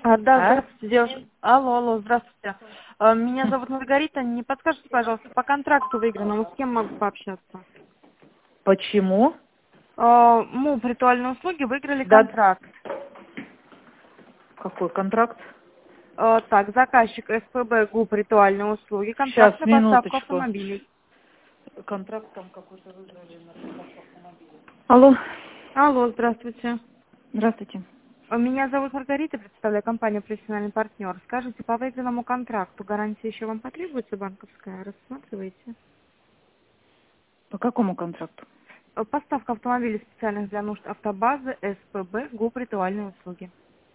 Да, А? здравствуйте, девушка. Алло, здравствуйте. Меня зовут Маргарита. Не подскажете, пожалуйста, по контракту выигранному, с кем могу пообщаться? Почему? МУП «Ритуальные услуги» выиграли Да, контракт. какой контракт? Так, заказчик СПБ ГУП «Ритуальные услуги», Сейчас, контракт на поставку минуточку. автомобилей. Контракт там какой-то выиграли на поставку автомобиля. Алло, Алло, здравствуйте. здравствуйте. Меня зовут Маргарита, представляю компанию «Профессиональный партнер». Скажите, по выигранному контракту гарантия еще вам потребуется банковская? Рассматриваете? По какому контракту? Поставка автомобилей специальных для нужд автобазы СПБ ГУП «Ритуальные услуги».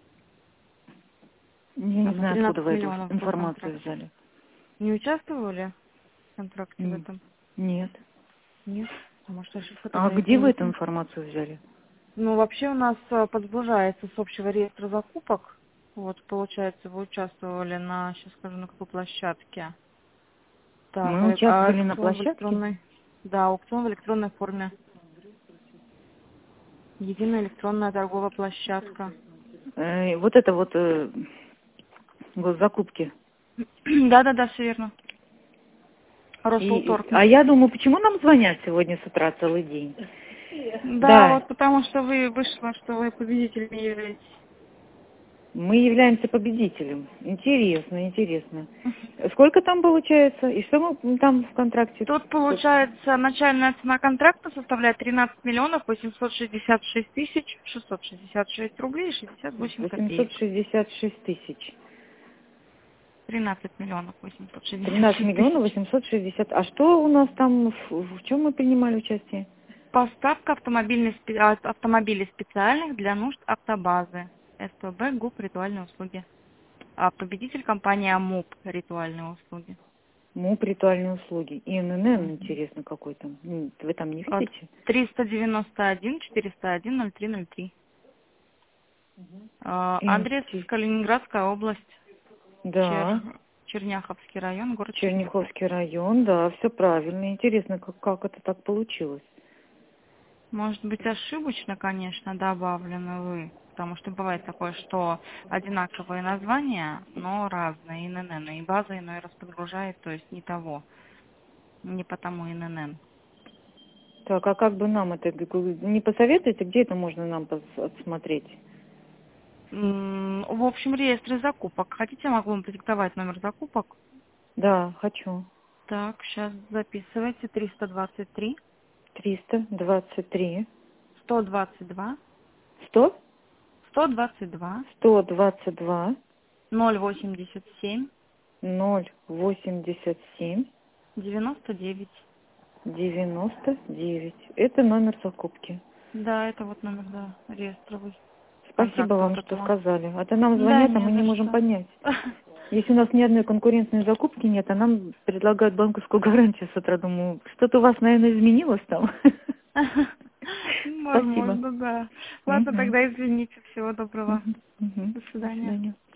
Я не Там на знаю, откуда 13 вы эту миллионов был информацию контракт. взяли. Не участвовали в контракте в М, этом? Нет. Нет. Может, ошибка А тогда где вы извините. эту информацию взяли? Ну, вообще у нас подгружается с общего реестра закупок. Вот, получается, вы участвовали на, сейчас скажу, на какой площадке. Так, Мы участвовали на аукцион в площадке. электронной, да, аукцион в электронной форме. Единая электронная торговая площадка. Вот это вот госзакупки. Да, все верно. Росселторг. А я думаю, почему нам звонят сегодня с утра целый день? Да, Да, вот потому что вы вышло, что вы победителями являетесь. мы являемся победителем. Интересно, интересно. Сколько там получается? И что мы там в контракте? Тут, получается, начальная цена контракта составляет 13 миллионов 866 тысяч 666 рублей и 68 копеек. 866 тысяч. 13 миллионов 13 866 миллионов тысяч. 860. А что у нас там, в чем мы принимали участие? Поставка автомобилей специальных для нужд автобазы. СПБ ГУП «Ритуальные услуги». А победитель компания МУП «Ритуальные услуги». МУП «Ритуальные услуги». И ИНН, Мгм. интересно, какой там. Вы там не От видите? 391 401 0303. Адрес Калининградская область. Да, Черняховский район, город Чернихов. Черняховский район, да, все правильно. Интересно, как это так получилось. Может быть, ошибочно, конечно, добавлены вы, потому что бывает такое, что одинаковые названия, но разные ИНН, и база иной раз подгружает, то есть не того, не по тому ИНН. Так, а как бы нам это, не посоветуете, где это можно нам отсмотреть? В общем, реестре закупок. Хотите, я могу вам продиктовать номер закупок? Да, хочу. Так, сейчас записывайте. 323 323. 122 100? 122 122. 087 087. 99. 99. Это номер закупки. Да, это вот номер, да, реестровый Спасибо контракта вам, вот что этого. сказали. А то нам Да, звонят, а не мы не за можем что. понять. Если у нас ни одной конкурентной закупки нет, а нам предлагают банковскую гарантию с утра, думаю, что-то у вас, наверное, изменилось там. Спасибо. Возможно, да. Ладно, Мгм. тогда извините. Всего доброго. Мгм. Мгм. До До свидания. свидания.